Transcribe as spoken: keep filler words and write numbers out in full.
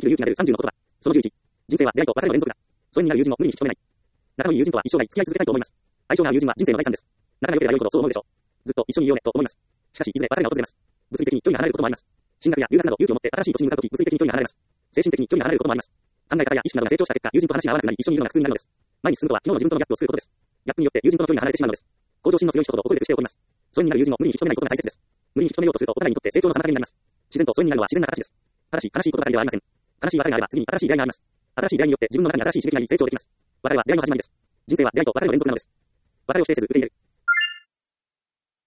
る勇気が出るさんじゅうの言葉。そのじゅういち。人生は出会いと別れの連続だ。疎遠になる友人も無理に引き止めない。仲のいい友人とは一生涯付き合い続けたいと思います。相性が合う友人は人生の財産です。仲が良ければ良いほどそう思うでしょう。ずっと一緒にいようねと思います。しかし、いずれ別れが訪れます。物理的に距離が離れることもあります。進学や留学など勇気を持って新しい土地に向かうとき、物理的に距離が離れます。精神的に距離が離れることもあります。考え方や意識などが成長した結果、友人と話が合わなくなり、一緒にいるのが苦痛になるのです。前に進むとは、昨日の自分とのギャップを作ることです。ギャップによって友人との距離が離れてしまうのです。向上心の強い人ほど遅れる癖を起こります。疎遠になる友人も無理に引き止めないことが大切です。無理に引き止めようとすると、お互いにとって成長の妨げになります。自然と疎遠になるのは自然な形です。ただし、悲しいことばかりではありません。悲しい別れがあれば、次に新しい出会いがあります。新しい出会いによって自分の中に新しい刺激があり成長できます。別れは出会いの始まりです。人生は出会いと別れの連続なのです。別れを否定せず受け入れる。